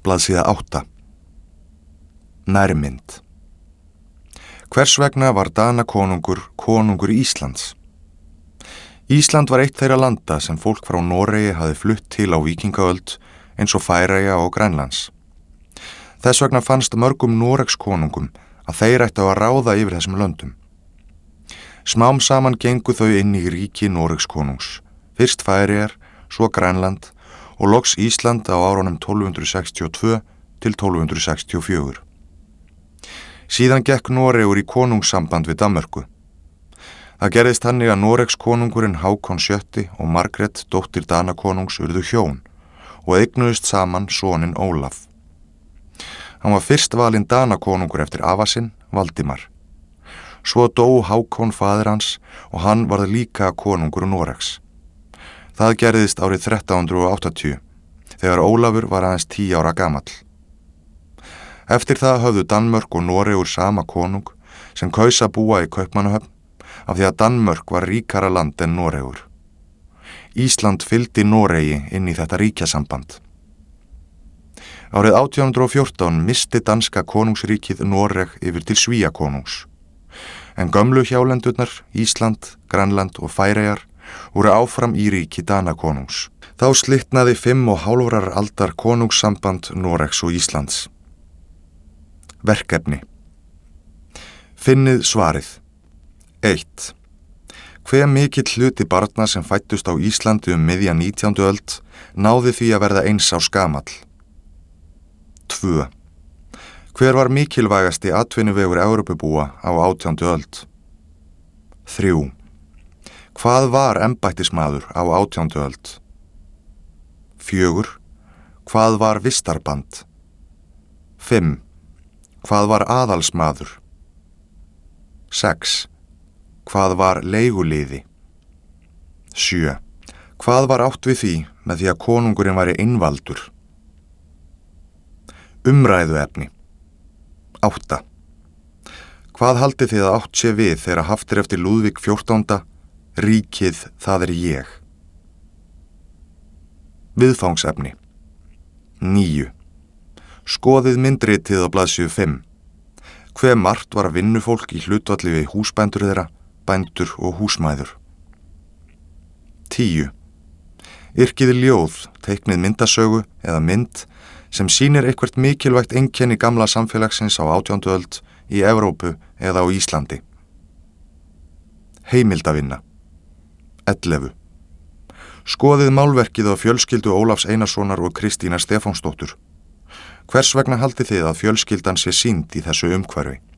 Blaðsíða 8. Nærmynd. Hvers vegna var Danakonungur konungur Íslands? Ísland var eitt þeirra landa sem fólk frá Noregi hafði flutt til á víkingaöld eins og Færeyja og Grænlands. Þess vegna fannst mörgum Noregskonungum að þeir ættu að ráða yfir þessum löndum. Smám saman gengu þau inn í ríki Noregskonungs, fyrst Færeyjar, svo Grænland og loks Ísland á árunum 1262 til 1264. Síðan gekk Noregur í konungssamband við Danmörku. Það gerðist þannig að Noregskonungurinn Hákon VII og Margrét, dóttir Danakonungs, urðu hjón og eignuðust saman soninn Ólaf. Hann var fyrst valinn Danakonungur eftir afa sinn, Valdimar. Svo dó Hákon faðir hans og hann varð líka konungur Noregs. Það gerðist árið 1380, þegar Ólafur var aðeins 10 ára gamall. Eftir það höfðu Danmörk og Noregur sama konung sem kaus að búa í Kaupmannahöfn af því að Danmörk var ríkara land en Noregur. Ísland fylgdi Noregi inn í þetta ríkjasamband. Árið 1814 missti danska konungsríkið Noreg yfir til Svíakonungs. En gömlu hjálendurnar, Ísland, Grænland og Færeyjar voru áfram í ríki Danakonungs. Þá slitnaði 5,5 aldar konungssamband Noregs og Íslands. Verkefni. Finnið svarið. 1. Hve mikill hluti barna sem fæddust á Íslandi miðja 19. öld náði því að verða eins árs gamall? 2. Hver var mikilvægasti atvinnuvegur Evrópubúa á 18. öld? 3. Hvað var embættismaður á 18. öld? 4. Hvað var vistarband? 5. Hvað var aðalsmaður? 6. Hvað var leiguliði? 7. Hvað var átt við því með því að konungurinn væri einvaldur? Umræðuefni. 8. Hvað haldið þið að átt sé við þegar haft eftir Lúðvík 14. Ríkið, það ég? Viðfangsefni. 9. Skoðið myndritið á blaðsíðu 5. Hve margt var vinnufólk í hlutfalli við húsbændur þeirra, bændur og húsmæður. 10. Yrkið ljóð, teiknið myndasögu eða mynd sem sýnir eitthvert mikilvægt einkenni gamla samfélagsins á 18. öld í Evrópu eða á Íslandi. Heimildavinna. 11. Skoðið málverkið á fjölskyldu Ólafs Einarssonar og Kristínar Stefánsdóttur. Hvers vegna haldið þið að fjölskyldan sé sýnd í þessu umhverfi?